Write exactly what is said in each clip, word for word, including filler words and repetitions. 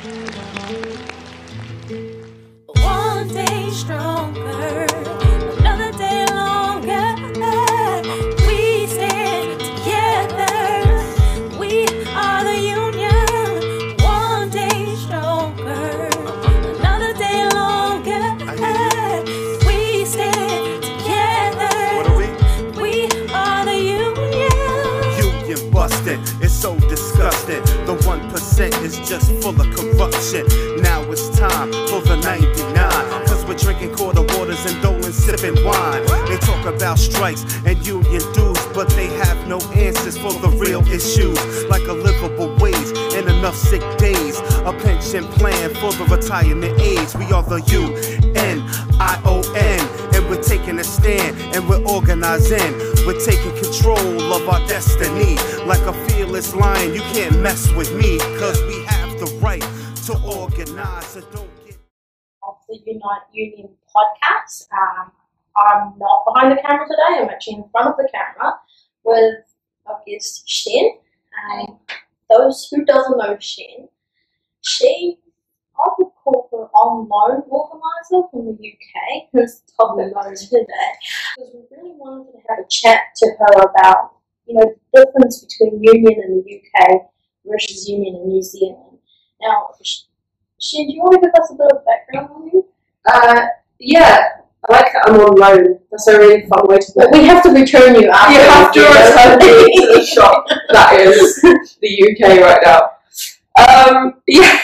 One day stronger, another day longer. We stand together. We are the union. One day stronger, another day longer. We stand together. What are we? We are the union. Union busted, it's so disgusting. The one percent is just full of corruption. Now it's time for the ninety-nine, cause we're drinking quarter waters and doling sipping wine. They talk about strikes and union dues, but they have no answers for the real issues, like a livable wage and enough sick days, a pension plan for the retirement age. We are the U N I O N, and we're taking a stand and we're organizing. We're taking control of our destiny. Like a fearless lion, you can't mess with me, cause we have the right to organize. So don't get Of the Unite Union podcast. Um, I'm not behind the camera today, I'm actually in front of the camera with our guest Shen. And those who doesn't know Shen, she, I would call her unknown organiser from the U K, who's probably known today. Because we really wanted to have a chat to her about, you know, the difference between union in the U K versus union in New Zealand. Now, Shen, do you want to give us a bit of background on you? Uh, yeah, I like that I'm on loan. That's a really fun way to put it. We have to return you after. You have to return me to the shop that is the U K right now. Um, yeah.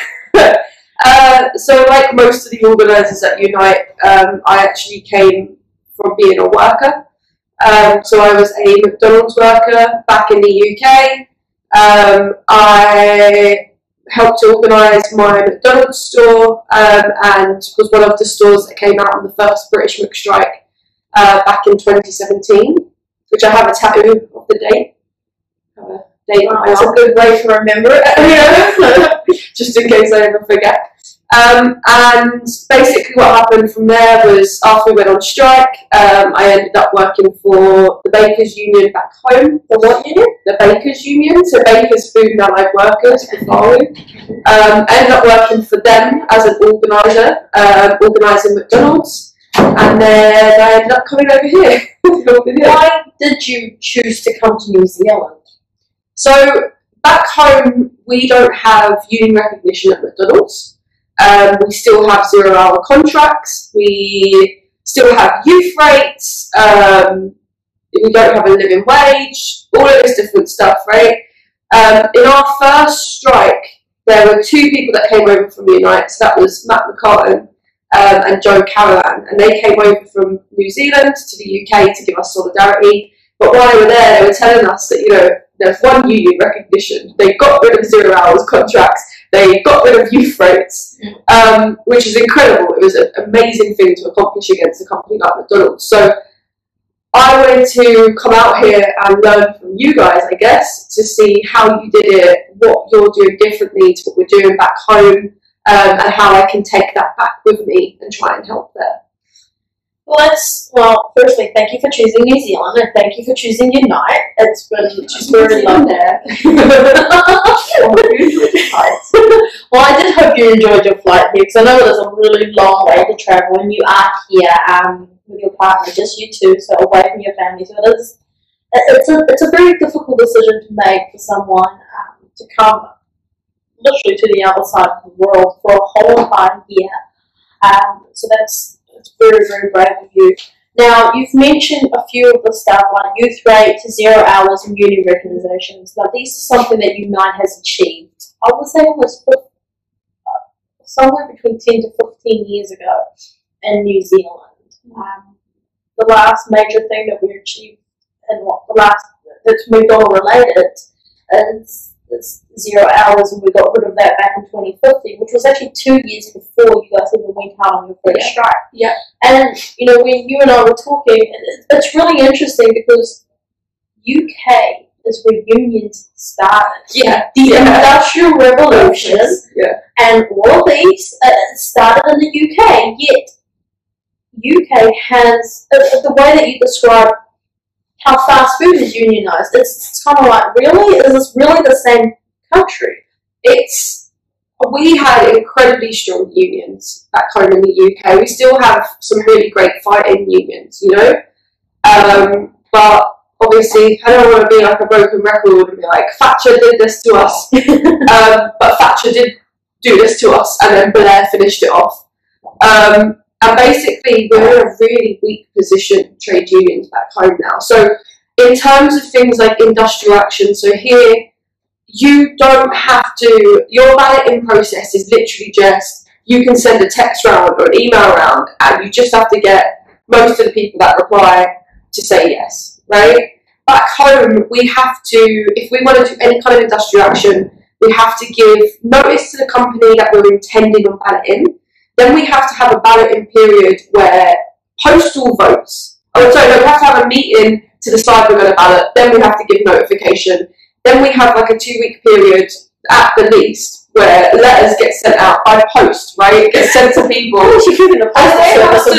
uh, so like most of the organisers at Unite, um, I actually came from being a worker. Um, so I was a McDonald's worker back in the U K. Um, I helped to organise my McDonald's store um, and was one of the stores that came out on the first British McStrike uh, back in twenty seventeen, which I have a tattoo of the date. Have a date on my That's a arm. good way to remember it. Just in case I ever forget. Um, and basically what happened from there was after we went on strike, um, I ended up working for the Bakers Union back home. The what union? The Bakers Union, so Bakers Food and Allied Workers for Farming. Um, I ended up working for them as an organiser, um, organising McDonald's, and then I ended up coming over here. over here. Why did you choose to come to New Zealand? So back home, we don't have union recognition at McDonald's. Um, we still have zero-hour contracts. We still have youth rates. Um, we don't have a living wage. All of this different stuff, right? Um, in our first strike, there were two people that came over from Unite. So that was Matt McCartan um, and Joe Carolan, and they came over from New Zealand to the U K to give us solidarity. But while they were there, they were telling us that, you know, there's one union recognition. They got rid of zero hours contracts. They got rid of youth rates, um, which is incredible. It was an amazing thing to accomplish against a company like McDonald's. So I wanted to come out here and learn from you guys, I guess, to see how you did it, what you're doing differently to what we're doing back home, um, and how I can take that back with me and try and help there. Well, let's, well, firstly, thank you for choosing New Zealand and thank you for choosing Unite. It's been just really lovely there. Well, I did hope you enjoyed your flight here because I know it is a really long way to travel and you are here um, with your partner, just you two, so away from your family. So it is, it's a, it's a very difficult decision to make for someone um, to come literally to the other side of the world for a whole entire year. Um, so that's It's very, very brave of you. Now, you've mentioned a few of the stuff like youth rate, zero hours, and union recognitions. Now, these are something that Unite has achieved. I would say almost somewhere between ten to fifteen years ago in New Zealand. Um, the last major thing that we achieved, and what the last that's McDonald related, is It's zero hours, and we got rid of that back in twenty fifteen, which was actually two years before you guys even went out on your first Yeah. strike. Yeah. And, you know, when you and I were talking, it- it's really interesting because U K is where unions started. Yeah. The Yeah. Industrial Revolution Yeah. and all of these uh, started in the U K, yet U K has, uh, the way that you describe how fast food is unionised, it's, it's kind of like, really? Is this really the same country? It's we had incredibly strong unions back home in the U K. We still have some really great fighting unions, you know. Um, but obviously, I don't want to be like a broken record and be like, Thatcher did this to us. um, but Thatcher did do this to us, and then Blair finished it off. Um, and basically, we're in a really weak position, trade unions back home now. So in terms of things like industrial action, so here, you don't have to, your balloting process is literally just, you can send a text round or an email round, and you just have to get most of the people that reply to say yes, right? Back home, we have to, if we want to do any kind of industrial action, we have to give notice to the company that we're intending on balloting. Then we have to have a balloting period where postal votes, oh sorry, no, we have to have a meeting to decide we're going to ballot. Then we have to give notification. Then we have like a two-week period at the least where letters get sent out by post, right? It gets sent to people. You're giving the postal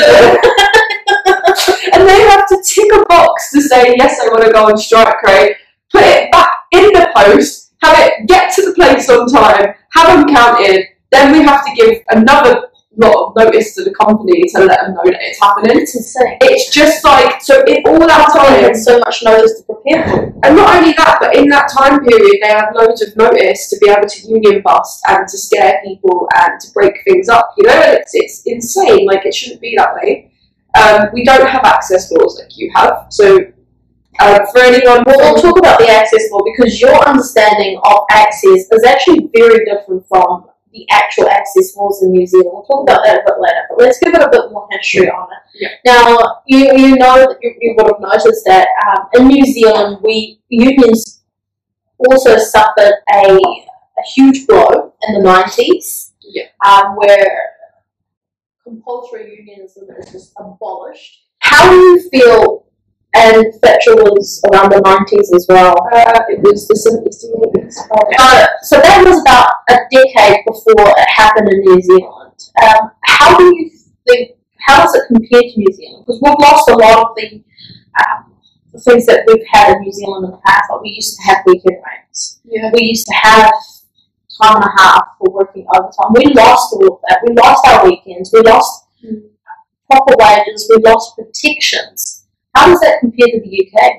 to, and they have to tick a box to say, yes, I want to go on strike, right? Put it back in the post, have it get to the place on time, have them counted, then we have to give another lot of notice to the company to let them know that it's happening. It's insane. It's just like, so if all that time, had so much notice to prepare for. and not only that, but in that time period, they have loads of notice to be able to union bust and to scare people and to break things up. You know, it's it's insane. Like, it shouldn't be that way. Um, we don't have access laws like you have. So uh, for anyone, Well, we'll talk about the access law, because your understanding of access is actually very different from the actual access laws in New Zealand. We'll talk about that a bit later, but let's give it a bit more history on it. Yeah. Now, you you know, you, you would have noticed that um, in New Zealand, we unions also suffered a, a huge blow in the nineties, Yeah. um, where compulsory unionism is just abolished. How do you feel? And Thatcher was around the nineties as well. uh, it was the seventies to the eighties. Uh, so that was about a decade before it happened in New Zealand. Um, how do you think, how does it compare to New Zealand? Because we've lost a lot of the, um, the things that we've had in New Zealand in the past. Like, we used to have weekend rates. Yeah. We used to have time and a half for working overtime. We lost all of that. We lost our weekends. We lost Mm. proper wages. We lost protections. How does that compare to the U K?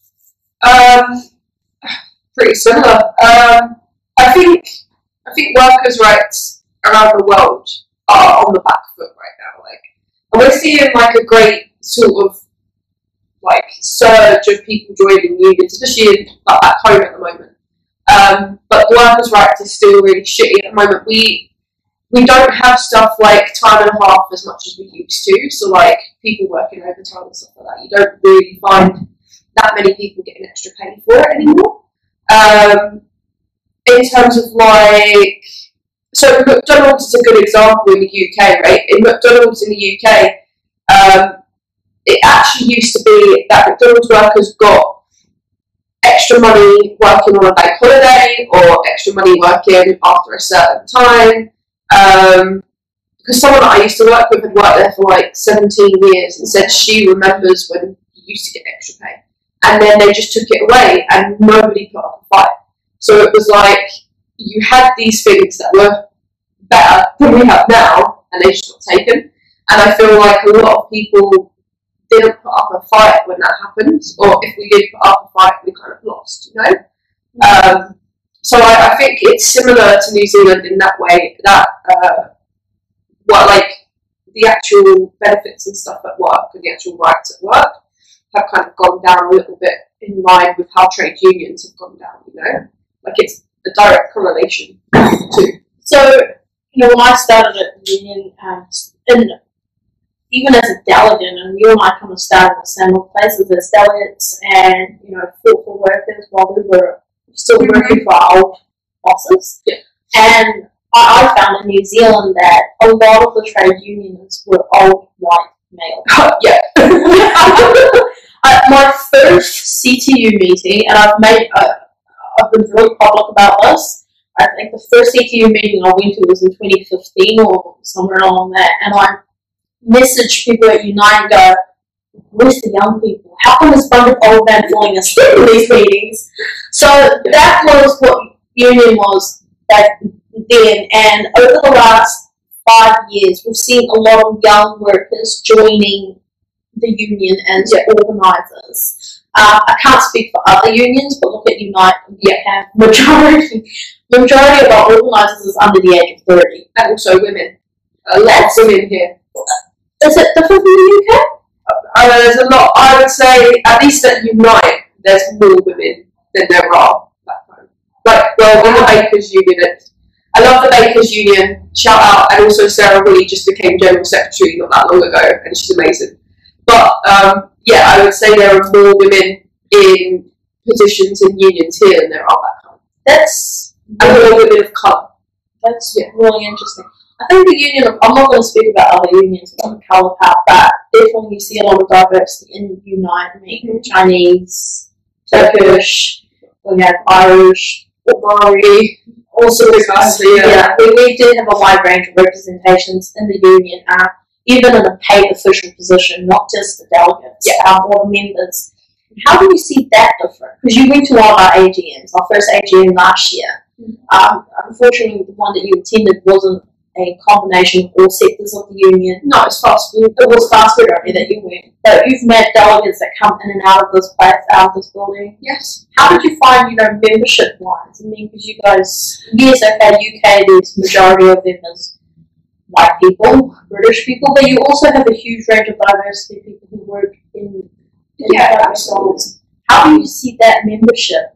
Um, pretty similar. Um, I think I think workers' rights around the world are on the back foot right now. Like, and we're seeing like a great sort of like surge of people joining unions, especially in, like, back home at the moment. Um, but workers' rights is still really shitty at the moment. We we don't have stuff like time and a half as much as we used to. So like people working overtime and stuff like that, you don't really find that many people getting extra pay for it anymore. Um, in terms of like, so McDonald's is a good example in the U K, right? In McDonald's in the U K, um, it actually used to be that McDonald's workers got extra money working on a bank holiday or extra money working after a certain time. Um, because someone that I used to work with had worked there for like seventeen years and said she remembers when you used to get extra pay. And then they just took it away and nobody put up a fight. So it was like you had these things that were better than we have now and they just got taken. And I feel like a lot of people didn't put up a fight when that happened, or if we did put up a fight, we kind of lost, you know? Um, so I, I think it's similar to New Zealand in that way, that uh, what like the actual benefits and stuff at work and the actual rights at work have kind of gone down a little bit in line with how trade unions have gone down, you know? Like, it's a direct correlation too. So, you know, when I started at the union, um, in, even as a delegate, and you and I kind of started at the same places as delegates and, you know, fought for workers while we were still Mm-hmm. working for our old bosses. Yeah. And I, I found in New Zealand that a lot of the trade unions were old white male. Yeah. uh, my first C T U meeting, and I've made, uh, I've been very public about this. I think the first C T U meeting I went to was in twenty fifteen or somewhere along that, and I messaged people at Unite and go, where's the young people? How come this bunch of old men falling asleep in these meetings? So that was what union was back then, and over the last five years, we've seen a lot of young workers joining the union as Yeah. organisers. Um, I can't speak for other unions, but look at Unite. We have majority, majority of our organisers is under the age of thirty. And also women. A lot of women here. Is it different from the U K? Uh, there's a lot, I would say, at least at Unite, there's more women than there are back home. Like, well, in the Bakers Union, I love the Bakers Union, shout out, and also Sarah Willie just became General Secretary not that long ago, and she's amazing. But, um, yeah, I would say there are more women in positions in unions here than there are back home. That's And more women of colour. that's Yeah. really interesting. I think the union, I'm not going to speak about other unions about the colour part, but definitely you see a lot of diversity in Unite. I mean, Chinese, Turkish, we have Irish, Maori, all sorts of us, yeah. yeah, we, we do have a wide range of representations in the union, uh, even in a paid official position, not just the delegates Yeah. um, or the members. How do you see that different? Because you went to one of our A G Ms, our first A G M last year. Um, unfortunately, the one that you attended wasn't a combination of all sectors of the union. No, it's fast food. It was fast food only that you went. But you've met delegates that come in and out of this place, out of this building. Yes. How did you find, you know, membership-wise? I mean, because you guys, yes, okay, U K, there's majority of them is white people, British people, but you also have a huge range of diversity of people who work in, in Yeah, private absolutely. sectors. How do you see that membership?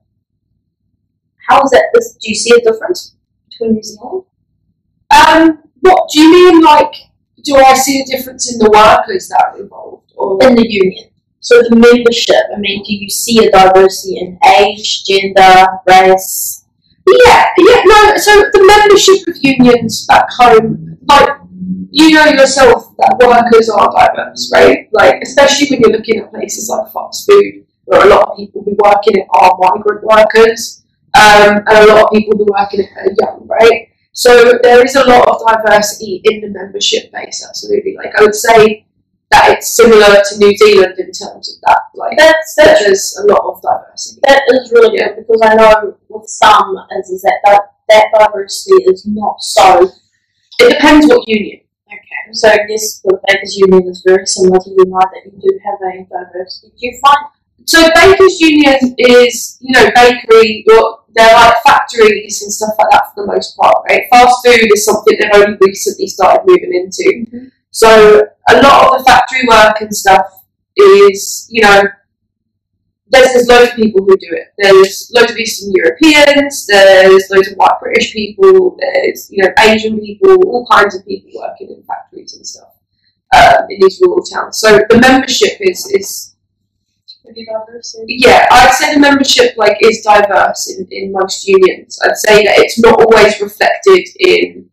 How is that, is, do you see a difference between New Zealand? Um, what do you mean? Like, do I see a difference in the workers that are involved, or In the union. So the membership, I mean, do you see a diversity in age, gender, race? yeah, yeah, no. So the membership of unions back home, like you know yourself, that workers are diverse, right? Like especially when you're looking at places like fast food, where a lot of people who work in it are migrant workers, um, and a lot of people who work in it are young, right? So there is a lot of diversity in the membership base, absolutely. Like I would say that it's similar to New Zealand in terms of that. Like That's, that's there's a lot of diversity. That is really good because I know with some is, is that that, that diversity is not so. It depends what union. Okay, so I guess with Bakers Union is very similar to Unite that you do have a diversity. Do you find So Bakers Union is, you know, bakery, or they're like factories and stuff like that for the most part, right? Fast food is something they've only recently started moving into. Mm-hmm. So a lot of the factory work and stuff is, you know, there's, there's loads of people who do it. There's loads of Eastern Europeans, there's loads of white British people, there's, you know, Asian people, all kinds of people working in factories and stuff um, in these rural towns. So the membership is, is pretty diversity? yeah, I'd say the membership like is diverse in, in most unions. I'd say that it's not always reflected in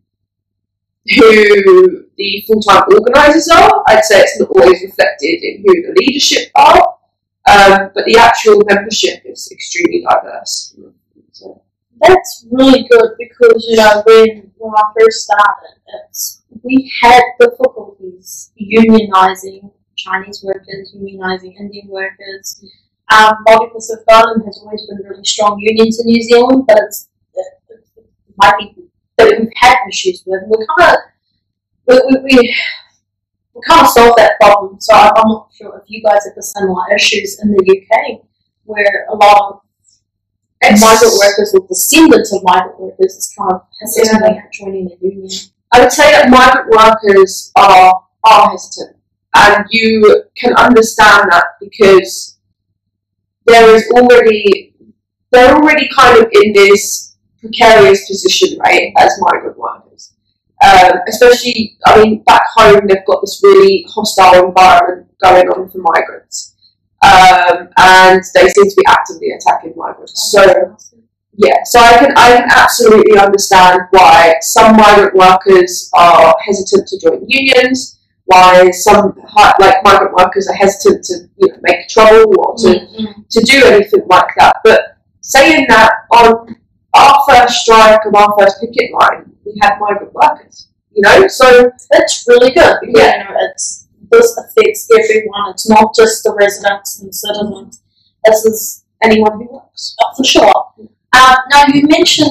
who the full-time organisers are. I'd say it's not always reflected in who the leadership are. Um, but the actual membership is extremely diverse. So, That's really good because, you know, when, when I first started, it's, we had difficulties unionising Chinese workers, unionising Indian workers. Um, Multi Pacific Island has always been really strong unions in New Zealand, but it's, it, it might be that we've had issues with. We're kind of we, we, we, we kind of solved that problem. So I'm not sure if you guys have the similar issues in the U K, where a lot of It's- migrant workers or descendants of migrant workers is kind of hesitant Yeah. about joining the union. I would say that migrant workers are are hesitant, and you can understand that because there is already they're already kind of in this precarious position, right, as migrant workers. Um, especially, I mean, back home they've got this really hostile environment going on for migrants, um, and they seem to be actively attacking migrants. So. Yeah, so I can I can absolutely understand why some migrant workers are hesitant to join unions, why some like migrant workers are hesitant to you know make trouble or to, Mm-hmm. to do anything like that. But saying that, on our first strike of our first picket line, we had migrant workers. You know, so That's really good because Yeah. you know it's this affects everyone. It's not just the residents and citizens. This is anyone who works, oh, for sure. Um, now you mentioned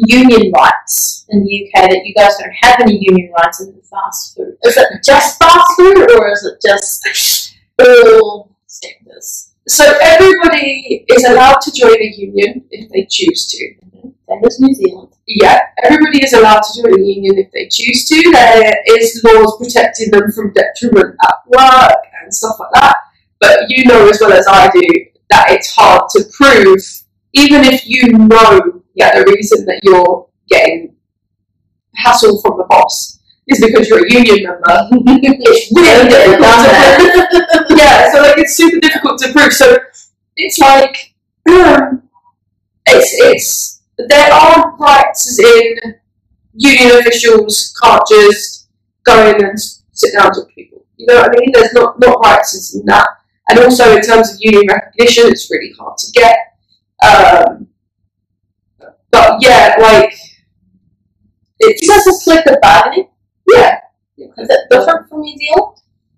union rights in the U K that you guys don't have any union rights in fast food. Is it just fast food, or is it just all sectors? So everybody is allowed to join a union if they choose to. That is New Zealand. Yeah, everybody is allowed to join a union if they choose to. There is laws protecting them from detriment at work and stuff like that. But you know as well as I do that it's hard to prove, even if you know that the reason that you're getting hassle from the boss is because you're a union member. It's really difficult to prove. Yeah, so like it's super difficult to prove. So it's like um, it's it's there are rights as in union officials can't just go in and sit down and talk to people. You know what I mean? There's not, not rights as in that. And also in terms of union recognition, it's really hard to get. Um, but yeah, like it's You guys have collective bargaining? yeah. Is it different from New Zealand?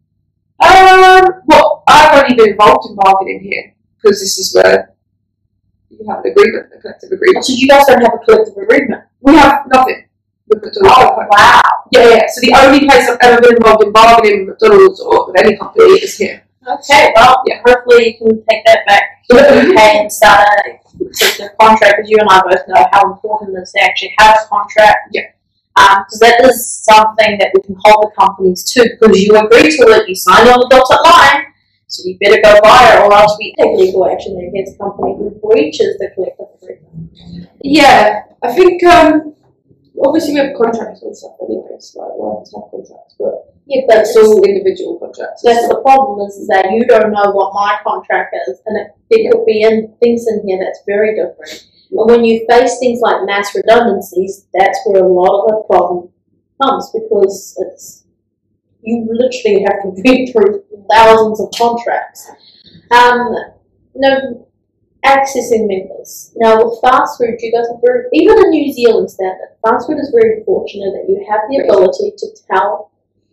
Um, well, I've only been involved in bargaining here because this is where you have an agreement, a collective agreement. So you guys don't have a collective agreement? We have nothing with McDonald's. Oh, wow. Yeah, yeah. So the only place I've ever been involved in bargaining with McDonald's or with any company is here. Okay, well, Yeah. hopefully you can take that back to the U K and start a collective contract, because you and I both know how important it is to actually have a contract. Yeah. Because that is something that we can hold the companies to, because you agreed to it, you signed on the dotted line, so you better go buy it, or else we take legal action against a company who breaches the collective agreement. Yeah, I think um, obviously we have contracts and stuff anyways, like workers have contracts, but Yeah, but it's all individual contracts. that's the problem, is, is that you don't know what my contract is, and it, there could be in, things in here that's very different. And when you face things like mass redundancies, that's where a lot of the problem comes, because it's you literally have to read through thousands of contracts. Um, no, accessing members. Now with fast food, you guys are very, even in New Zealand standard, fast food is very fortunate that you have the ability to tell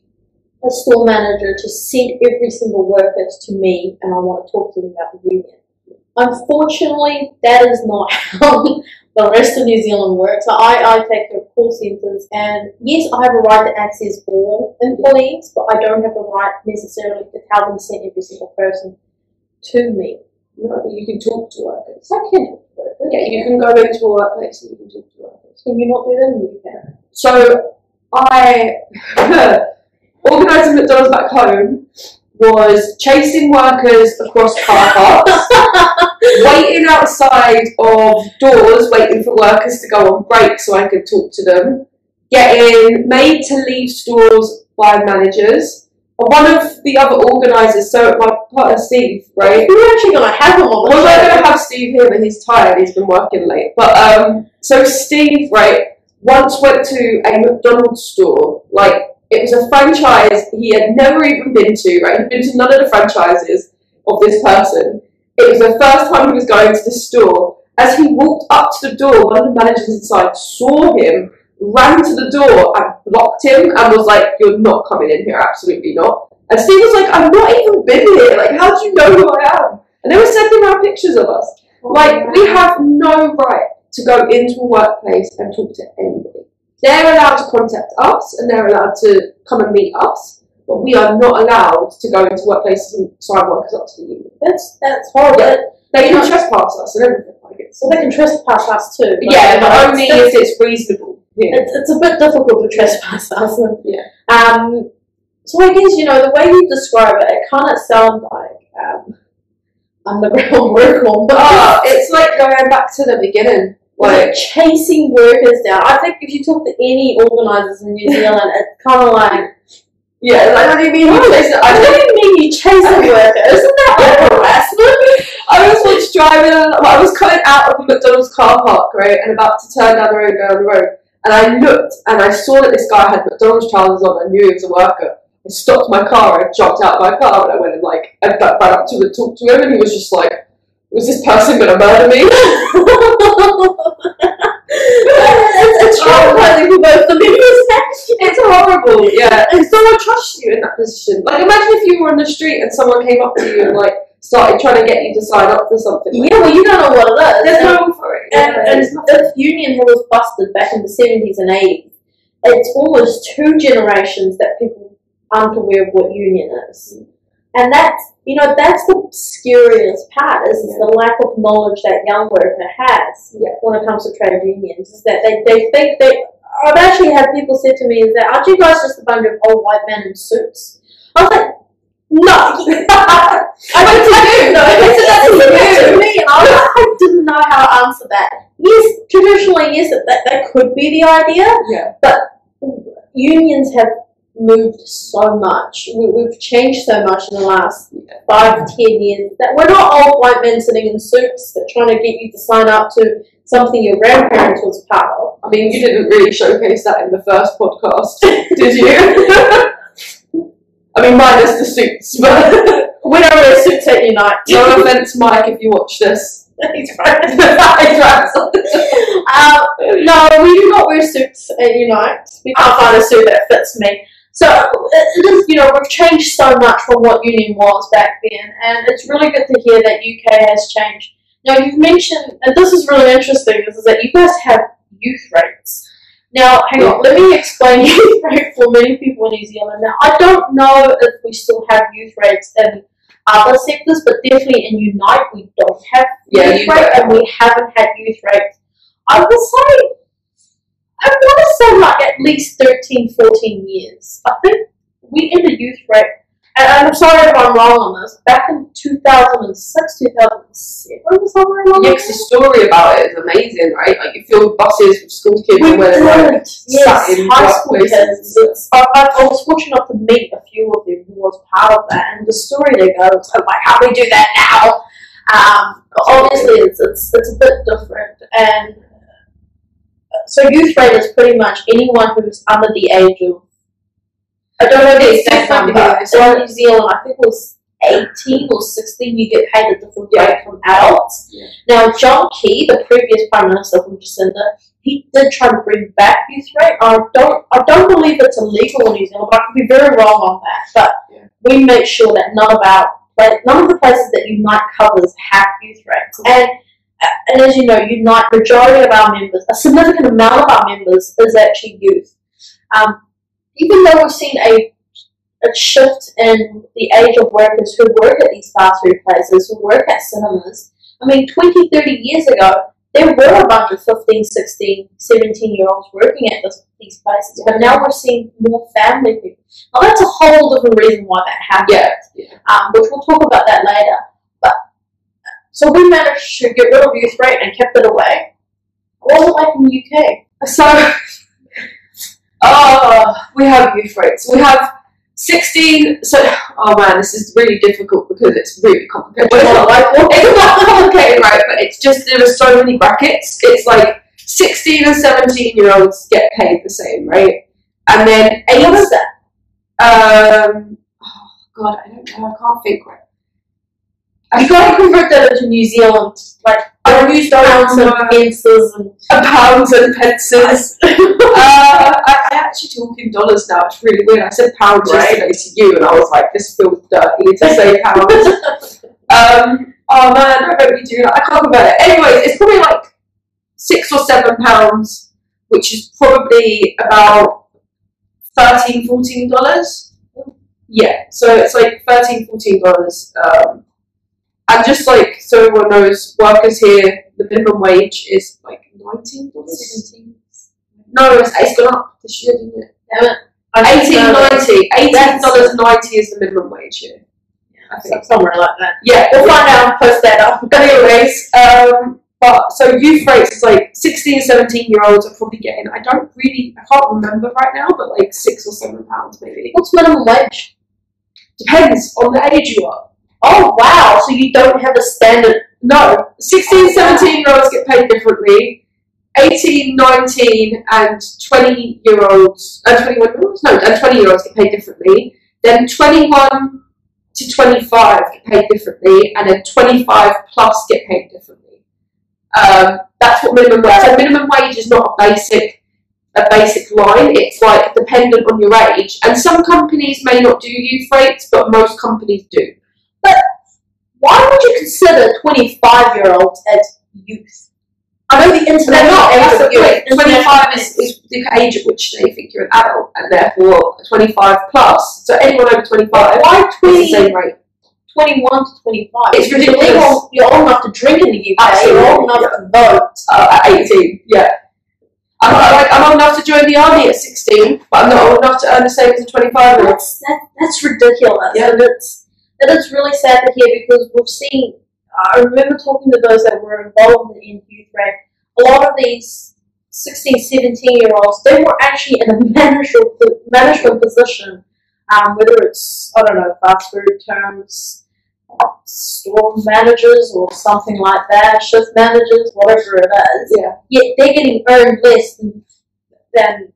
a store manager to send every single worker to me, and I want to talk to them about the union. Unfortunately, that is not how the rest of New Zealand works. So I, I take care of call centres, and yes, I have a right to access all employees, but I don't have a right necessarily to tell them to send every single person to me. No, you can talk to workers. I can talk to workers. Yeah, you can go into a workplace and you can talk to workers. Can you not do that in the U K? So I organising McDonald's back home was chasing workers across car parks, waiting outside of doors, waiting for workers to go on break so I could talk to them, getting made to leave stores by managers. One of the other organisers, so my partner Steve, right? We're actually going to have him on the Well, show. we're going to have Steve here, but he's tired, he's been working late. But, um, so Steve, right, once went to a McDonald's store, like, it was a franchise he had never even been to, right? He'd been to none of the franchises of this person. It was the first time he was going to the store. As he walked up to the door, one of the managers inside saw him, ran to the door and blocked him and was like, "You're not coming in here, absolutely not." And Steve was like, "I've not even been here, like, how do you know who I am?" And they were sending around pictures of us. Like, we have no right to go into a workplace and talk to anybody. They're allowed to contact us and they're allowed to come and meet us, but we are not allowed to go into workplaces and sign workers up to the union. That's, that's horrible. They can trespass us and everything, I guess. Well, they can trespass us too. But Yeah, but it's- only it's, if it's reasonable. Yeah. it's, it's a bit difficult to trespass us. Yeah. Um, so I guess, you know, the way you describe it, it kind of sounds like um, underground work almost. Oh, it's like going back to the beginning. Like chasing workers down. I think if you talk to any organisers in New Zealand, it's kind of like, Yeah, like, what do you mean? oh, I what do you mean you chasing workers? Isn't that like harassment? I was once driving, well, I was coming out of a McDonald's car park, right, and about to turn down the road, go down the road, and I looked and I saw that this guy had McDonald's trousers on. I knew he was a worker. I stopped my car, I jumped out of my car, and I went and like, I ran up to him and talked to him, and he was just like, "Was this person going to murder me?" it's, it's traumatizing for both of you. It's horrible, yeah. And someone trusts you in that position. Like, imagine if you were on the street and someone came up to you and like started trying to get you to sign up for something. Yeah, well, you don't know what it is. There's And- no one for it. And, Yeah, and there's nothing. if union was busted back in the seventies and eighties, it's almost two generations that people aren't aware of what union is. And that's, you know, that's the scariest part, is Yeah. the lack of knowledge that young worker has Yeah. when it comes to trade unions, is that they, they think they, I've actually had people say to me, is that, aren't you guys just a bunch of old white men in suits? I was like, no. I went to you. No, I said that to you. To me, and I, was like, I didn't know how to answer that. Yes, traditionally, yes, that, that could be the idea, Yeah. but unions have moved so much. We, we've changed so much in the last five to ten years that we're not old white men sitting in suits that trying to get you to sign up to something your grandparents was part of. I mean, you didn't really showcase that in the first podcast, did you? I mean, minus the suits, but We don't wear suits at Unite. no offense, Mike, if you watch this. He's right. He's right. Um, no, we do not wear suits at Unite. We can't find a suit that fits me. So it it is, you know, we've changed so much from what union was back then, and it's really good to hear that U K has changed. Now you've mentioned, and this is really interesting, is that you guys have youth rates. Now, hang on, let me explain youth rate for many people in New Zealand. Now, I don't know if we still have youth rates in other sectors, but definitely in Unite we don't have Yeah, youth you rate, don't. and we haven't had youth rates. I would say, I want to say like at least thirteen, fourteen years. I think we ended youth rate, and I'm sorry if I'm wrong on this, back in two thousand six, two thousand seven, somewhere along Yeah, 'cause the story about it is amazing, right? Like, you filled buses with school kids We and where they were did, sat yes, in high school workplaces and kids. stuff. It's- I, I I was fortunate enough to meet a few of them who was part of that, and the story they go, it's like, how do we do that now? Um, but obviously, it's, it's it's a bit different, and uh, so youth rate is pretty much anyone who's under the age of, I don't know the exact different number. here. So in New Zealand, I think it was eighteen or sixteen. You get paid a different rate from adults. Yeah. Now, John Key, the previous Prime Minister from Jacinda, he did try to bring back youth rate. I don't, I don't believe it's illegal in New Zealand, but I could be very wrong on that. But Yeah. we make sure that none of our, like, none of the places that Unite covers have youth rates. And uh, and as you know, Unite, majority of our members, a significant amount of our members is actually youth. Um, even though we've seen a a shift in the age of workers who work at these fast food places, who work at cinemas. I mean, twenty, thirty years ago, there were a bunch of fifteen, sixteen, seventeen year olds working at this, these places, but now we're seeing more family people. Now, that's a whole different reason why that happened, Yeah, yeah. um, which we'll talk about that later. But so we managed to get rid of youth rate and kept it away. What was it like in the U K? So, oh, we have youth rates. We have sixteen. So, oh man, this is really difficult because it's really complicated. It's not like It's not complicated, right? But it's just there are so many brackets. It's like sixteen and seventeen year olds get paid the same, right? And then eight. What is that? Um, oh god, I don't know. I can't think right. You got to convert that into New Zealand, like I use pounds and pences and Uh, pounds and pences. uh, I, I actually talk in dollars now. It's really weird. I said pounds Right. yesterday to you, and I was like, "This feels dirty to say pounds." um, oh man, I don't be doing that. I can't remember it. Anyways, it's probably like six or seven pounds, which is probably about thirteen, fourteen dollars. Yeah, so it's like thirteen, fourteen dollars. Um, and just like so everyone knows, workers here, the minimum wage is like nineteen dollars. seventeen. No, it's, it's gone up this year, didn't it? Damn it. I didn't Eighteen know that. ninety. Eighteen That's- dollars ninety is the minimum wage here. I So- think. Somewhere like that. Yeah, We'll find out and post that up. Anyways, um, but so youth rates is like sixteen, seventeen year olds are probably getting. I don't really, I can't remember right now, but like six or seven pounds maybe. What's minimum wage? Depends on the age you are. Oh, wow. So you don't have a standard. No, sixteen, seventeen year olds get paid differently. eighteen, nineteen, and twenty year olds, and twenty-one year olds? No, and twenty year olds get paid differently. Then twenty-one to twenty-five get paid differently, and then twenty-five plus get paid differently. Um, that's what minimum wage. So minimum wage is not a basic, a basic line. It's like dependent on your age, and some companies may not do youth rates, but most companies do. why would you consider twenty-five-year-olds as youth? I know the They're international not. age That's of the youth. point. twenty-five is, is the age at which they think you're an adult, and therefore twenty-five plus. So anyone over twenty-five Why is the twenty, same rate. twenty-one to twenty-five? It's You're ridiculous. legal- You're old enough to drink in the U K. Absolutely, You're old enough yeah. to vote. Uh, at eighteen, yeah. I'm, I'm like I'm old enough to join the army at sixteen, but I'm not old enough to earn the same as a twenty-five-year-old. That's that, that's ridiculous, Yeah. and it's it is really sad to hear because we've seen. I remember talking to those that were involved in youth rape. A lot of these sixteen, seventeen-year-olds, they were actually in a management management position, um, whether it's I don't know fast food terms, store managers or something like that, shift managers, whatever it is. Yeah. Yet they're getting earned less than than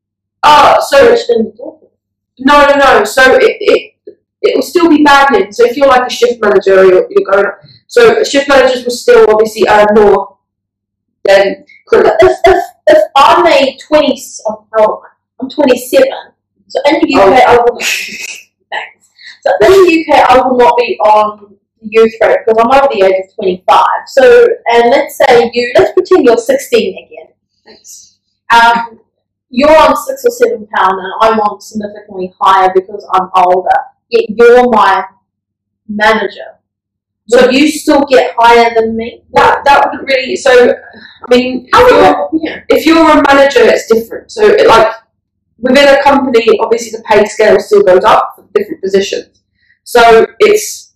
Oh, so rich individuals. no, no, no. So it it it will still be banding. So if you're like a shift manager, you're, you're going up. So shift managers will still obviously earn more than criminals. If, if, if I'm a twenty, oh, how old am I? I'm twenty-seven. So in the U K, Oh. I will. Thanks. So in the U K, I will not be on the youth rate because I'm over the age of twenty-five. So, and let's say you, let's pretend you're sixteen again. Thanks. Um, you're on six or seven pound, and I'm on significantly higher because I'm older. Yet you're my manager. So you still get higher than me? That that wouldn't really. So I mean, How if would you're, that- yeah. if you're a manager, it's different. So it, like within a company, obviously the pay scale still goes up for different positions. So it's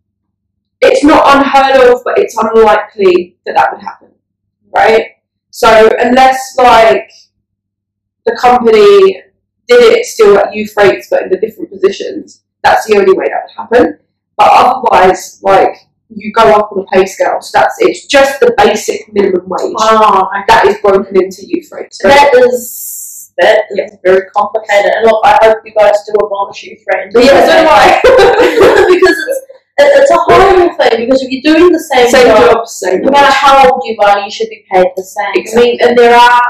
it's not unheard of, but it's unlikely that that would happen, right? So unless like the company did it still at youth rates, but in the different positions, that's the only way that would happen. But otherwise, like you go up on a pay scale, so that's it's just the basic minimum wage Oh, okay. that is broken into youth rates. So That is that is very complicated. And look, I hope you guys do abolish youth rate. yeah, so do I. Because it's it- it's a horrible thing. Because if you're doing the same, Same job, jobs, same no matter wage. how old you are, you should be paid the same. Exactly. I mean, and there are,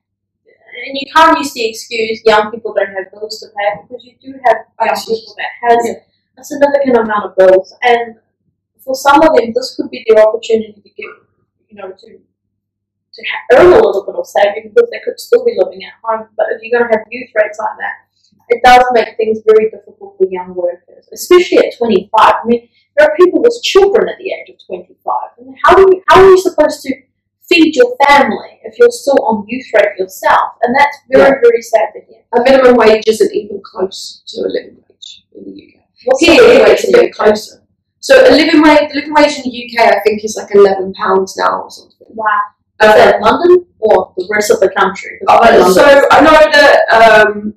and you can't use the excuse young people don't have bills to pay because you do have young Absolutely. people that has Yeah. a significant amount of bills, and for some of them, this could be their opportunity to get, you know, to to ha- earn a little bit of saving because they could still be living at home. But if you're going to have youth rates like that, it does make things very difficult for young workers, especially at twenty-five. I mean, there are people with children at the age of twenty-five. And how do you, how are you supposed to feed your family if you're still on youth rate yourself? And that's very, Yeah. very sad to hear. A minimum wage isn't even close to a living wage in the U K. What's Here, the anyway, rate it's a in the bit closer. So a living wage, the living wage in the U K, I think, is like eleven pounds now or something. Wow. Is Uh, that London or the rest of the country? Uh, London. so I know that um,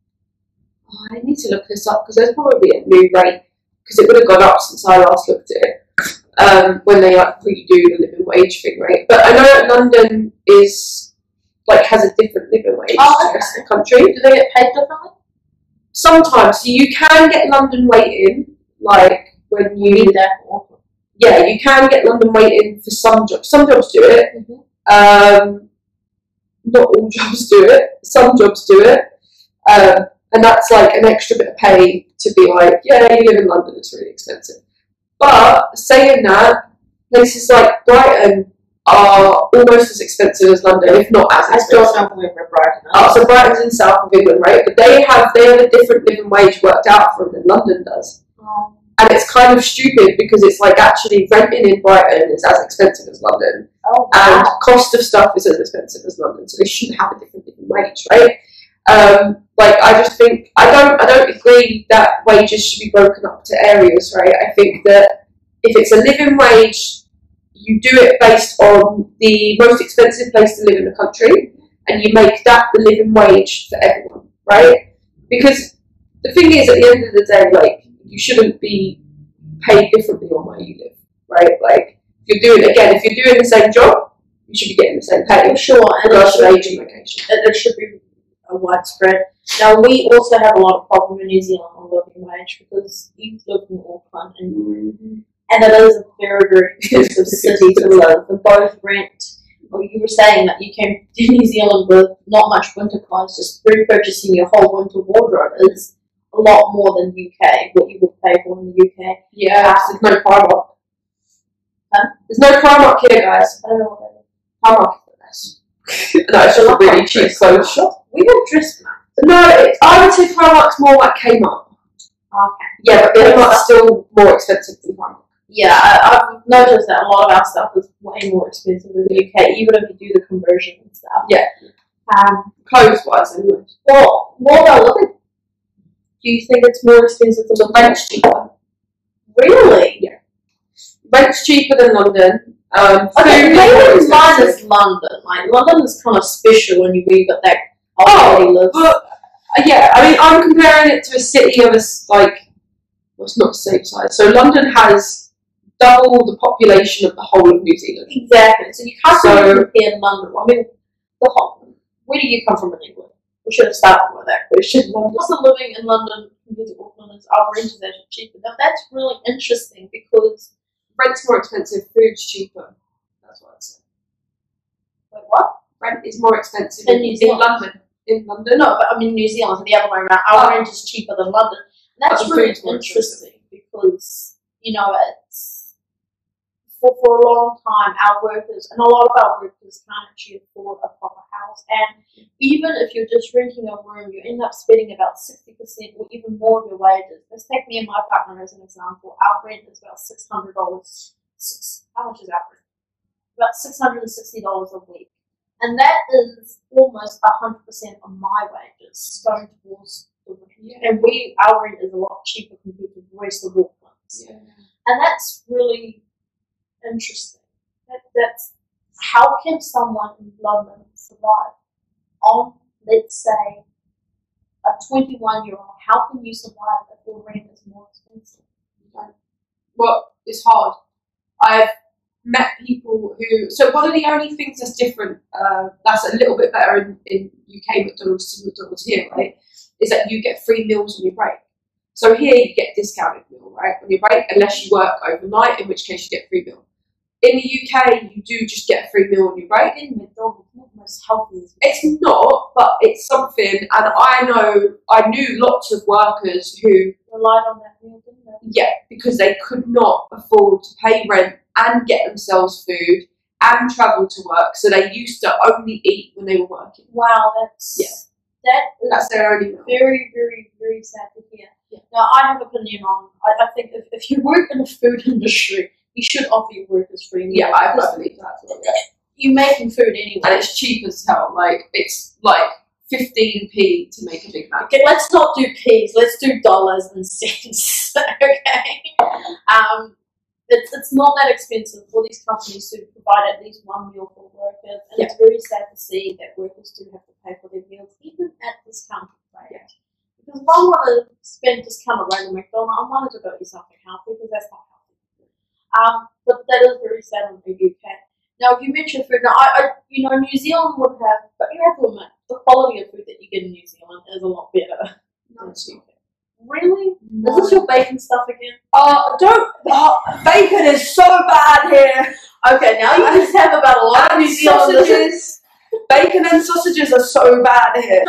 oh, I need to look this up because there's probably a new rate because it would have gone up since I last looked at it um, when they like redo the living wage thing, right? But I know that London is like has a different living wage Oh, to the okay. rest of the country. Do they get paid differently? Sometimes, so you can get London waiting, like when you Need that for. yeah, you can get London waiting for some jobs. Some jobs do it. Mhm. Um, not all jobs do it. Some jobs do it. Um, and that's like an extra bit of pay to be like, yeah, you live in London, it's really expensive. But saying that, places like Brighton are almost as expensive as London, if not as I expensive. don't know where Brighton is. Oh, so Brighton's in south of England, right? But they have they have a different living wage worked out for them than London does. Oh. And it's kind of stupid because it's like actually renting in Brighton is as expensive as London, Oh, and wow. cost of stuff is as expensive as London, so they shouldn't have a different living wage, right? Um, like I just think I don't I don't agree that wages should be broken up to areas, right? I think that if it's a living wage, you do it based on the most expensive place to live in the country, and you make that the living wage for everyone, right? Because the thing is, at the end of the day, like you shouldn't be paid differently on where you live, right? Like if you're doing again, if you're doing the same job, you should be getting the same pay, For sure, and it regardless of should, age and location. it, it should be a widespread. Now, we also have a lot of problem in New Zealand on living wage because you live in Auckland and, and it is a very, very expensive city to live. And both rent, or you were saying that you came to New Zealand with not much winter clothes, just repurchasing your whole winter wardrobe is a lot more than U K, what you would pay for in the U K. Yeah, there's no Primark. There's no Primark here, guys. I don't know what that is. Primark is the best. No, it's just a really cheap clothes shop. We have dress mart. No, it, I would say Primark's more like Kmart. Okay. Yeah, but Kmart's still more expensive than Primark. Yeah, I, I've noticed that a lot of our stuff is way more expensive in the U K, even if you do the conversion and stuff. Yeah. Um, Clothes wise, anyway. well, what about living? Do you think it's more expensive to live? Rent's cheaper. Really? Yeah. Rent's cheaper than London. Um, Okay, food is more maybe mine expensive. is London. Like, London is kind of special when you we've got that Oh, already live. but uh, yeah, I mean, I'm comparing it to a city of a s- like, well, it's not the same size. So London has double the population of the whole of New Zealand. Exactly. So you can't So- really compare London. I mean, the whole, where do you come from in England? We should have started with that question. Also, living in London compared to Auckland is our rent is actually cheaper. Now that's really interesting because Rent's more expensive, food's cheaper. That's what I'd say. wait, what? Rent is more expensive In in, New in Zealand. London. In London, No, but I mean New Zealand, the other way around. Our Oh. rent is cheaper than London. And that's But the really food's more interesting because you know it's for for a long time our workers and a lot of our workers can't actually afford a proper house. And even if you're just renting a room, you end up spending about sixty percent or even more of your wages. Let's take me and my partner as an example. Our rent is about six hundred dollars. Six, how much is our rent? About six hundred and sixty dollars a week. And that is almost one hundred percent of my wages going towards the rent. Yeah. And we, our rent is a lot cheaper compared to the rest of Auckland's. yeah. And that's really interesting. That, that's how can someone in London survive on, let's say, a twenty-one year old? How can you survive if your rent is more expensive? Well, it's hard. I've met people who. So one of the only things that's different, uh, that's a little bit better in, in U K McDonald's to McDonald's here, right? Is that you get free meals on your break. So here you get discounted meal, right, on your break, unless you work overnight, in which case you get free meal. In the U K, you do just get a free meal on your break. In McDonald's, not the most healthy as It's not, but it's something, and I know, I knew lots of workers who, relied on that meal, didn't they? yeah, because they could not afford to pay rent and get themselves food and travel to work, so they used to only eat when they were working. Wow, that's Yeah. that is That's their only meal. very, very, very sad to hear. Yeah. Now, I have an opinion on. I, I think if, if you work in the food industry, you should offer your workers free meals. Yeah, I because believe that. as well. you're making food anyway. And it's cheap as hell. Like, it's like fifteen p to make a Big Mac. Okay, let's not do P's. Let's do dollars and cents. Okay. Um, it's it's not that expensive for these companies to provide at least one meal for workers, and it's very sad to see that workers do have to pay for their meals, even at discounted rate. Yeah. Because if I want to spend discounted rate on McDonald's, I might as well go eat something healthy because that's not healthy. Um, but that is very sad in the U K. Now, if you mention food, now I, I you know, New Zealand would have, but you have to admit, the quality of food that you get in New Zealand is a lot better. No, it's not. Really? Is this your bacon stuff again? Uh, don't. Oh, bacon is so bad here. Okay, now you just have about a lot of And New Zealanders. sausages. Bacon and sausages are so bad here.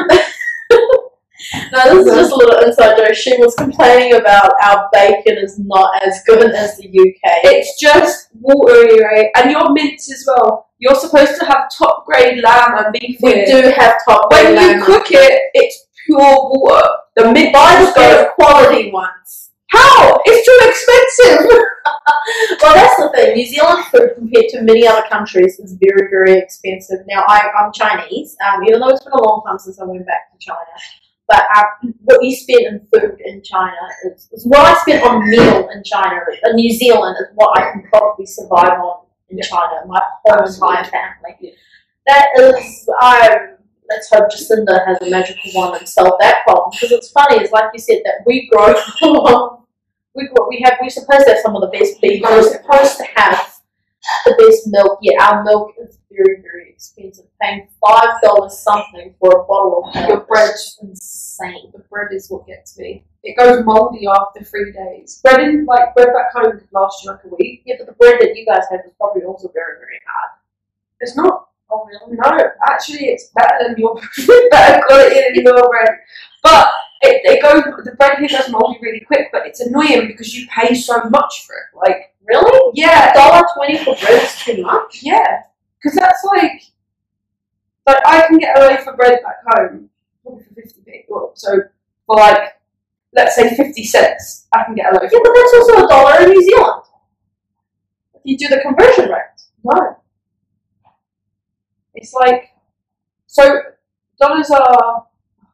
No, this is just a little inside joke. She was complaining about our bacon is not as good as the U K. It's just watery, right? And your mince as well. You're supposed to have top grade lamb and beef We here. do have top When grade you lamb. cook it, it's pure water. The mince Buy just the goes. good quality ones. How? It's too expensive. Well, that's the thing. New Zealand food compared to many other countries is very, very expensive. Now, I, I'm Chinese, um, even though it's been a long time since I went back to China. But um, what you spend in food in China is, is what I spent on meal in China. In New Zealand is what I can probably survive on in Yeah. China. My whole Absolutely. entire family. Yeah. That is, I. Let's hope Jacinda has a magical wand and solve that problem. Because it's funny, it's like you said that we grow along. We grow, we have we're supposed to have some of the best beef. We're supposed to have the best milk. Yeah, our milk is very, very expensive. Paying five dollars something for a bottle of milk. Your bread. is insane. The bread is what gets me. It goes mouldy after three days. Bread in, like, bread back home could last you like a week. Yeah, but the bread that you guys have is probably also very, very hard. It's not. Oh really? No, actually, it's better than your better quality than your bread. But it, it goes. The bread here goes mouldy really quick. But it's annoying because you pay so much for it. Like, Really? Yeah, A dollar twenty for bread is too much. yeah, because that's like, like I can get a loaf of bread back home probably for fifty p. Well, so for like, let's say fifty cents, I can get a loaf. Yeah, of but bread. that's also a dollar in New Zealand. If you do the conversion rate. No. It's like, so dollars are.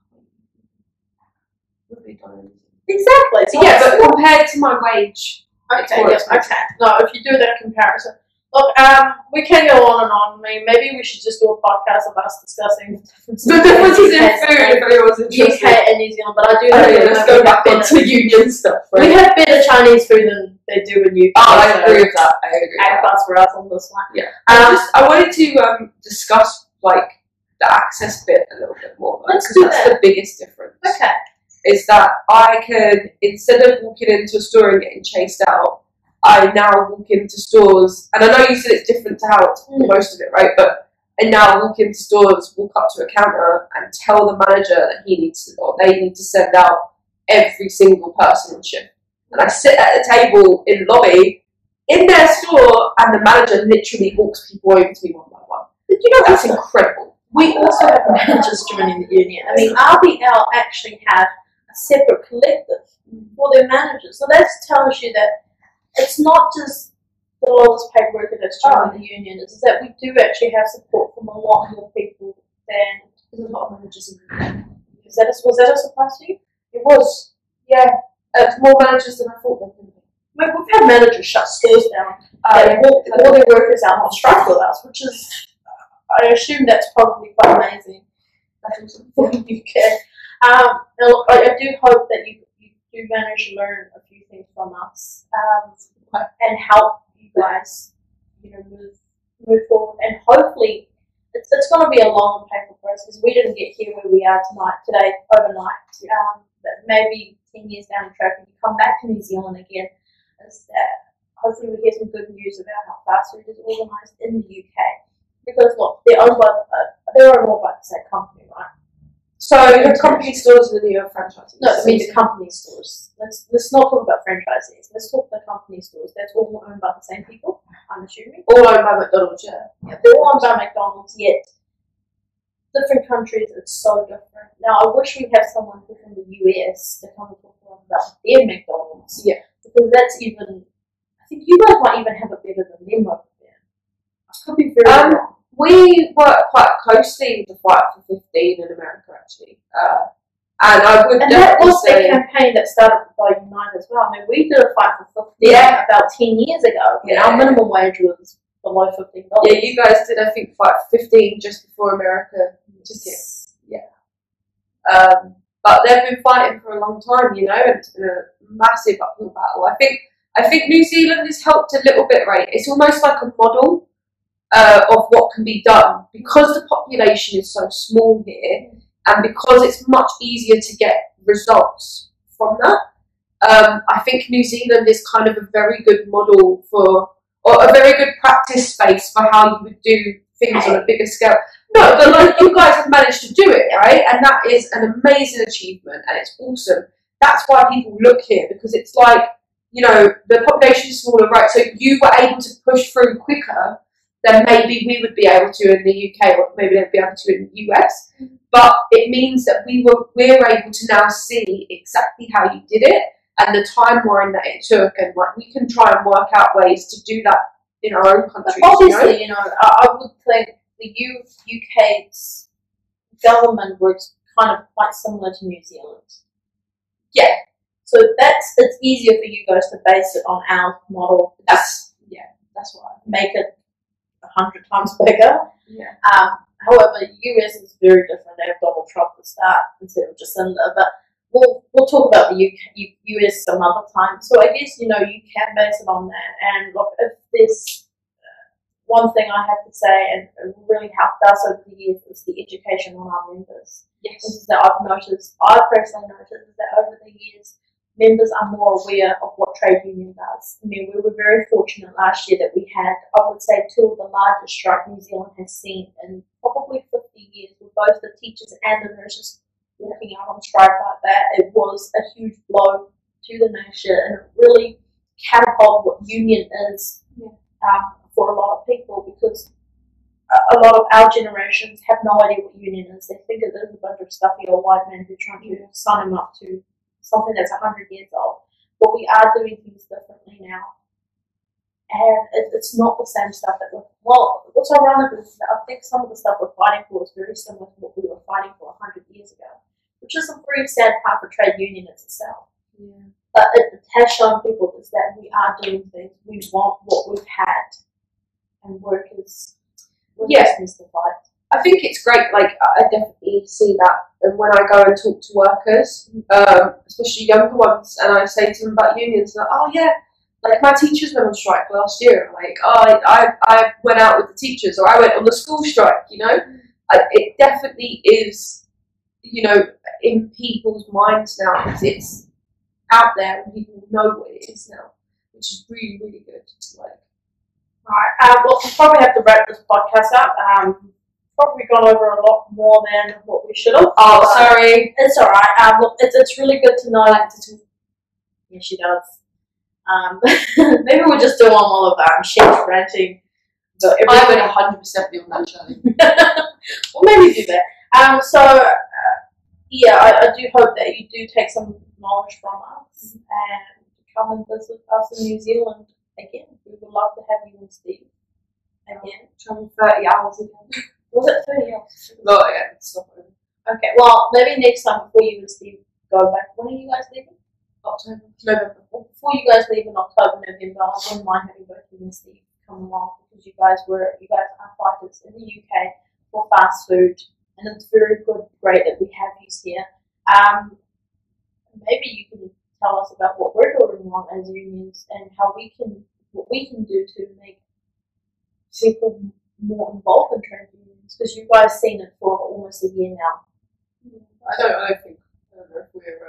What are they dollars? Exactly. So Yeah, it's but not- compared to my wage, it's okay, more yes, expensive. okay. No, if you do that comparison. Look, um, we can go on and on. I mean, maybe we should just do a podcast of us discussing the differences, The differences in between food, if anyone's U K interested. and New Zealand, but I do know Okay, that let's we go have back better- onto union stuff, We right? have better Chinese food than they do in U K. Oh, I so agree with that. I agree with A that. plus for us on this one. Yeah. I just I wanted to um discuss like the access bit a little bit more. Let's because do that's that. the biggest difference. Okay. Is that I can, instead of walking into a store and getting chased out, I now walk into stores, and I know you said it's different to how it's Mm. most of it, right? But I now walk into stores, walk up to a counter, and tell the manager that he needs to, or they need to send out every single person on shift. And I sit at the table in the lobby in their store, and the manager literally walks people over to me one by one. Did you know That's also, incredible. we also have managers joining the union? I mean, R B L actually have a separate collective for their managers. So that tells you that it's not just the lowest paid worker that's joining the union, it's that we do actually have support from a lot more people than There's a lot of managers in the union. is that a, was that a surprise to you? It was, yeah, uh, more managers than I thought there would be. I mean, we've had managers shut stores down Uh, and walk all their workers out on strike with us, which is, I assume that's probably quite amazing. That's awesome. For the U K. Um, and look, I, I do hope that you, you do manage to learn a few things from us um, and help you guys, you know, move move forward. And hopefully, it's, it's going to be a long and painful process because we didn't get here where we are tonight, today, overnight. Um, but maybe ten years down the track, when you come back to New Zealand again, is that hopefully we hear some good news about how fast food is organised in the U K. Because look, they're owned by uh, they're owned all by the same company, right? So the company stores and then you have franchises. No, I mean the company stores. Let's let's not talk about franchisees. Let's talk the company stores. That's all owned by the same people, I'm assuming. all owned by McDonald's, yeah. Yeah, they're all owned by McDonald's, yet different countries it's so different. Now I wish we have someone from the U S to come and talk to us about their McDonald's. Yeah. Because that's even I think you guys might even have it better than them over there. I could be very Um, wrong. We work quite closely with the Fight for fifteen in America, actually. Uh, and I would And that definitely was the say, campaign that started by Unite as well. I mean, we did a fight for fifteen Yeah. about ten years ago. And Yeah. our minimum wage was below fifteen dollars. yeah, you guys did, I think, Fight for fifteen just before America took it. Um, but they've been fighting for a long time, you know, and it's been a massive uphill battle. I think I think New Zealand has helped a little bit, right? It's almost like a model uh, of what can be done because the population is so small here, and because it's much easier to get results from that. Um, I think New Zealand is kind of a very good model for, or a very good practice space for how you would do things on a bigger scale. No, but like you guys have managed to do it, right? And that is an amazing achievement, and it's awesome. That's why people look here, because it's like, you know, the population is smaller, right? So you were able to push through quicker than maybe we would be able to in the U K, or maybe they'd be able to in the U S. But it means that we were we're able to now see exactly how you did it and the timeline that it took, and like we can try and work out ways to do that in our own But countries. obviously, you know, I, I would think the U, UK's government works kind of quite similar to New Zealand. Yeah. So that's it's easier for you guys to base it on our model. That's yeah, that's why. Make it a hundred times bigger. Yeah. Um, however, U S is very different. They have Donald Trump to start instead of Jacinda. But we'll we'll talk about the U K, U S some other time. So I guess you know you can base it on that. And look, if there's uh, one thing I have to say, and it really helped us over the years, is the education on our members. Yes. This is that I've noticed. I've personally noticed is that over the years, members are more aware of what trade union does. I mean, we were very fortunate last year that we had, I would say, two of the largest strike New Zealand has seen in probably fifty years, with both the teachers and the nurses walking out on strike like that. It was a huge blow to the nation, and it really catapult what union is Yeah. um, for a lot of people, because a, a lot of our generations have no idea what union is. They think it is a bunch of stuffy old white men who are trying to sign them up to something that's one hundred years old. But we are doing things differently now. And it, it's not the same stuff that we're, well, what's ironic is that I think some of the stuff we're fighting for is very similar to what we were fighting for one hundred years ago, which is a very sad part for trade unionists itself. Yeah. But it has shown people is that we are doing things, we want what we've had, and workers, workers Yeah. needs to fight. I think it's great, like, I definitely see that. And when I go and talk to workers, um, especially younger ones, and I say to them about unions, they're like, oh yeah, like my teachers went on strike last year. I'm like, oh, I, I, I went out with the teachers, or I went on the school strike, you know? I, it definitely is, you know, in people's minds now. It's, it's out there and people know what it is now, which is really, really good. Like, Alright, uh, well, we'll probably have to wrap this podcast up. Um, probably gone over a lot more than what we should have. oh, But sorry. It's alright. Um, look, it's, it's really good to know. Like, to, yeah, she does. Um, maybe we'll just do one while of um, she's ranting. But I would one hundred percent be on that challenge. well, maybe do that. Um, so, uh, yeah, I, I do hope that you do take some knowledge from us and come and visit us in New Zealand again. We would love to have you and Steve again. Travel thirty hours again. Was it thirty hours? No, yeah, it's not over. Okay, well, maybe next time before you and Steve go back. When are you guys leaving? October, November. Well, before you guys leave in October, November, I wouldn't mind having both you and Steve come along, because you guys were, you guys are fighters in the U K for fast food, and it's very good, great that we have you here. Um, maybe you can tell us about what we're doing wrong as unions and how we can, what we can do to make people more involved in trade unions, because you guys seen it for almost a year now. I don't, I don't think, I don't know if we're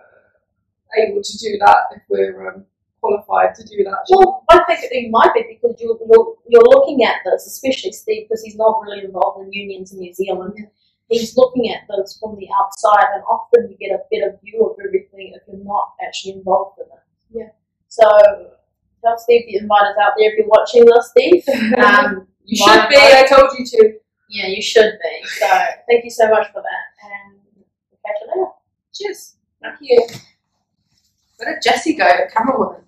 uh, able to do that, if we're um, qualified to do that. Well, I think it might be, because you're, you're, you're looking at this, especially Steve, because he's not really involved in unions in New Zealand. He's looking at this from the outside, and often you get a better view of everything if you're not actually involved in it. Yeah. So, tell Steve the inviters out there, if you're watching this, Steve. Um, you should be, I told you to. Yeah, you should be. So, thank you so much for that, and we'll catch you later. Cheers. Thank you. Where did Jessie go? Camera woman.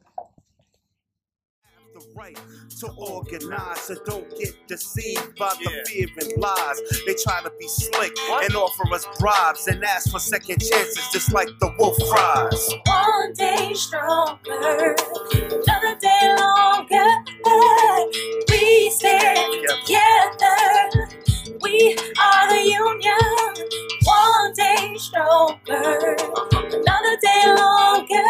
The right to organize, so don't get deceived by the fear and lies. They try to be slick and offer us bribes and ask for second chances, just like the wolf cries. One day stronger, another day longer. We stand together. We are the union. One day stronger, another day longer.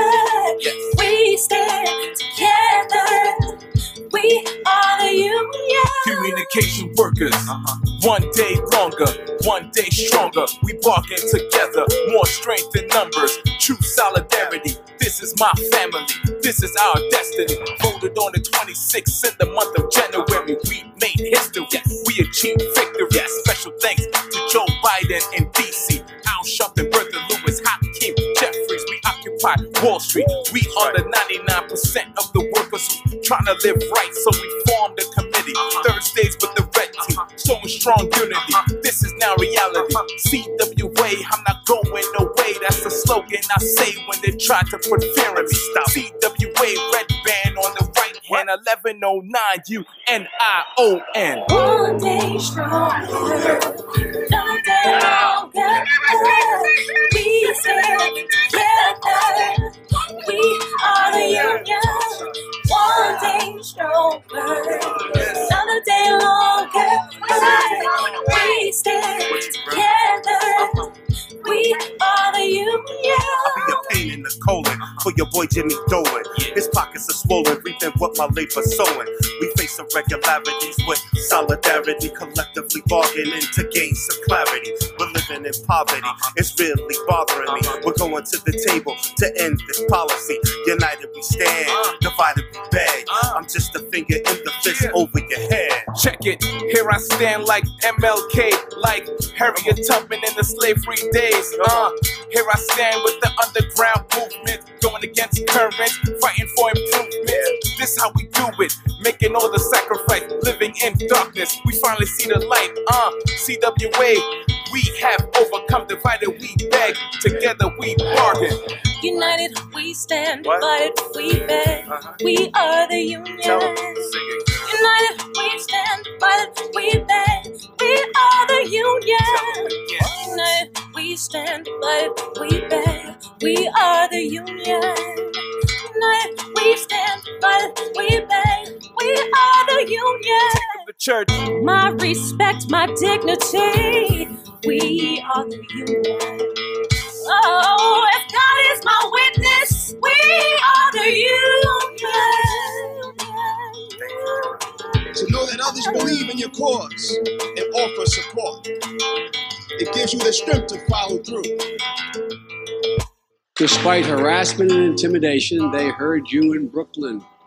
We stand together. We are the union. Communication workers, one day longer, one day stronger. We bargain together, more strength in numbers, true solidarity. This is my family, this is our destiny. Voted on the twenty-sixth in the month of January. We made history, we achieved victory. Special thanks to Joe Biden in D C, Al Sharpton, Bertha Lewis, Hakeem Jeffries. We occupy Wall Street. We are the ninety-nine percent of the workers who trying to live right, so we formed a committee. Thursdays with the red team, showing strong unity. This is now reality. C W A, I'm not going away. That's the slogan I say when they try to put fear in me. C W A, red band on the right hand, eleven oh nine U N I O N. One day stronger, another day longer. We stand together. We are the union. One day stronger, another day longer. We stand together. We are the union. I'll be a pain in the colon for your boy Jimmy Dolan. His pockets are swollen, reaping what my labor's sowing. We face irregularities with solidarity, collectively bargaining to gain some clarity. We're living in poverty, it's really bothering me. We're going to the table to end this policy. United we stand, divided we beg. I'm just a finger in the fist over your head. Check it, here I stand like M L K, like Harriet Tubman in the slave-free days. Uh, here I stand with the underground movement, going against past, current, fighting for improvement. This how we do it, making all the sacrifice, living in darkness. We finally see the light, uh, C W A. We have overcome, divided we beg, together we bargain. United we stand, What? divided we beg. Uh-huh. We are the union. Tell 'em, sing it. United we stand, divided we beg. We are the union. Tell 'em again. United we stand, divided we beg. We are the union. United we stand, divided we beg. We are the union. The church. My respect, my dignity. We are the union. Oh, if God is my witness, we are the union. To know that others believe in your cause and offer support. It gives you the strength to follow through. Despite harassment and intimidation, they heard you in Brooklyn.